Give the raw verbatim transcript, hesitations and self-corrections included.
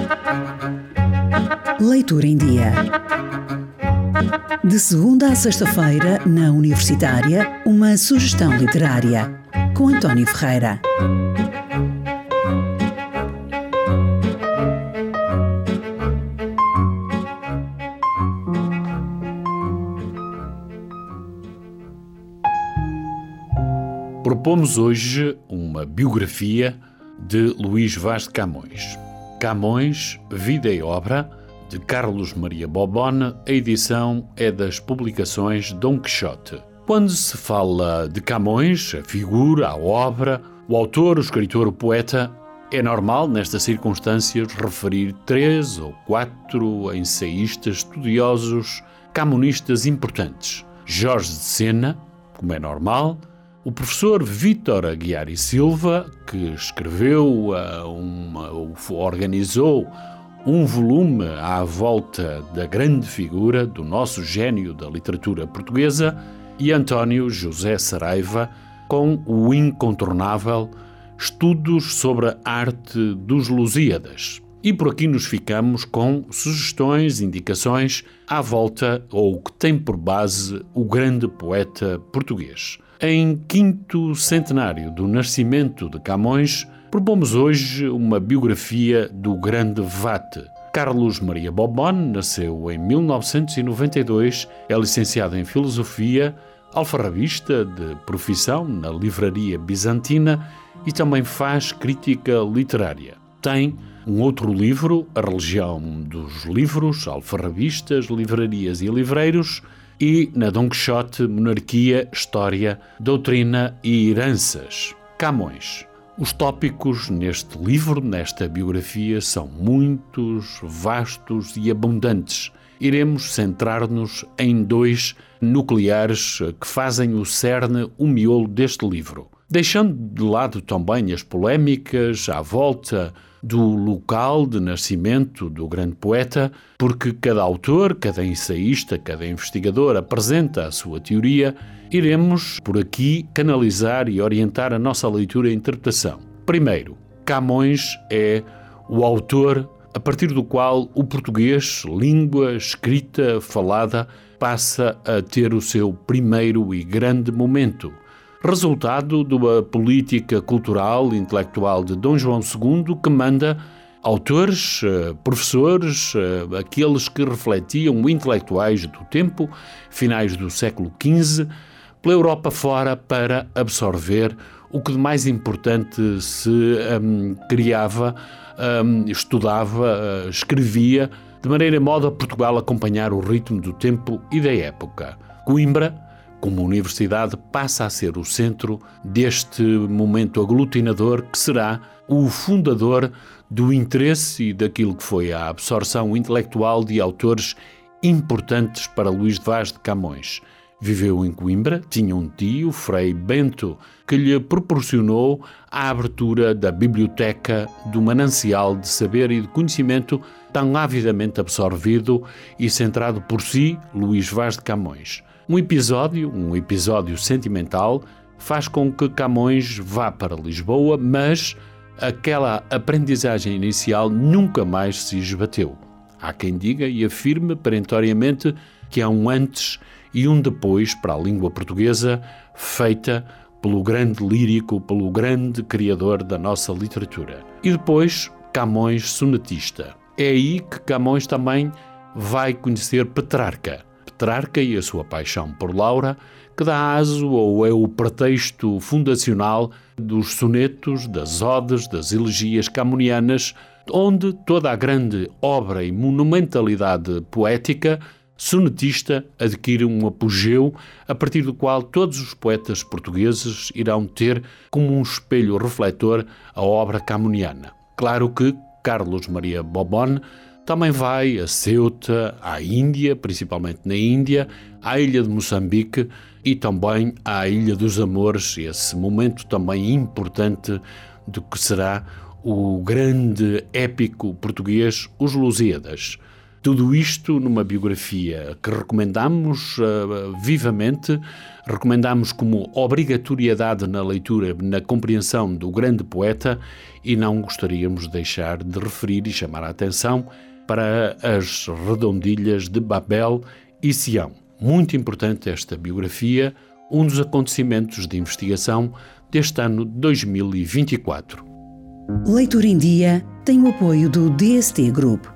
Leitura em Dia. De segunda a sexta-feira, na Universitária, uma sugestão literária, com António Ferreira. Propomos hoje uma biografia de Luís Vaz de Camões. Camões, Vida e Obra, de Carlos Maria Bobone. A edição é das publicações Dom Quixote. Quando se fala de Camões, a figura, a obra, o autor, o escritor, o poeta, é normal, nestas circunstâncias, referir três ou quatro ensaístas, estudiosos, camonistas importantes. Jorge de Sena, como é normal, o professor Vítor Aguiar e Silva, que escreveu, uh, uma, organizou um volume à volta da grande figura do nosso gênio da literatura portuguesa, e António José Saraiva, com o incontornável Estudos sobre a Arte dos Lusíadas. E por aqui nos ficamos com sugestões, indicações à volta ou que tem por base o grande poeta português. Em quinto centenário do nascimento de Camões, propomos hoje uma biografia do grande Vate. Carlos Maria Bobone nasceu em mil novecentos e noventa e dois, é licenciado em Filosofia, alfarrabista de profissão na Livraria Bizantina e também faz crítica literária. Tem um outro livro, A Religião dos Livros, Alfarrabistas, Livrarias e Livreiros, e na Dom Quixote, Monarquia, História, Doutrina e Heranças. Camões. Os tópicos neste livro, nesta biografia, são muitos, vastos e abundantes. Iremos centrar-nos em dois nucleares que fazem o cerne, o miolo deste livro. Deixando de lado também as polémicas à volta do local de nascimento do grande poeta, porque cada autor, cada ensaísta, cada investigador apresenta a sua teoria, iremos por aqui canalizar e orientar a nossa leitura e interpretação. Primeiro, Camões é o autor a partir do qual o português, língua escrita, falada, passa a ter o seu primeiro e grande momento. Resultado da política cultural e intelectual de Dom João segundo, que manda autores, professores, aqueles que refletiam intelectuais do tempo, finais do século quinze, pela Europa fora para absorver o que de mais importante se um, criava, um, estudava, uh, escrevia, de maneira e modo a Portugal acompanhar o ritmo do tempo e da época. Coimbra, como universidade, passa a ser o centro deste momento aglutinador que será o fundador do interesse e daquilo que foi a absorção intelectual de autores importantes para Luís Vaz de Camões. Viveu em Coimbra, tinha um tio, Frei Bento, que lhe proporcionou a abertura da biblioteca do manancial de saber e de conhecimento tão avidamente absorvido e centrado por si, Luís Vaz de Camões. Um episódio, um episódio sentimental, faz com que Camões vá para Lisboa, mas aquela aprendizagem inicial nunca mais se esbateu. Há quem diga e afirme perentoriamente que há um antes e um depois para a língua portuguesa, feita pelo grande lírico, pelo grande criador da nossa literatura. E depois, Camões sonetista. É aí que Camões também vai conhecer Petrarca. Petrarca e a sua paixão por Laura, que dá aso ou é o pretexto fundacional dos sonetos, das odes, das elegias camonianas, onde toda a grande obra e monumentalidade poética sonetista adquire um apogeu a partir do qual todos os poetas portugueses irão ter como um espelho refletor a obra camoniana. Claro que Carlos Maria Bobone também vai a Ceuta, à Índia, principalmente na Índia, à ilha de Moçambique e também à Ilha dos Amores, esse momento também importante do que será o grande épico português, Os Lusíadas. Tudo isto numa biografia que recomendamos uh, vivamente, recomendamos como obrigatoriedade na leitura, na compreensão do grande poeta, e não gostaríamos de deixar de referir e chamar a atenção para as redondilhas de Babel e Sião. Muito importante esta biografia, um dos acontecimentos de investigação deste ano dois mil e vinte e quatro. Leitura em Dia tem o apoio do D S T Group.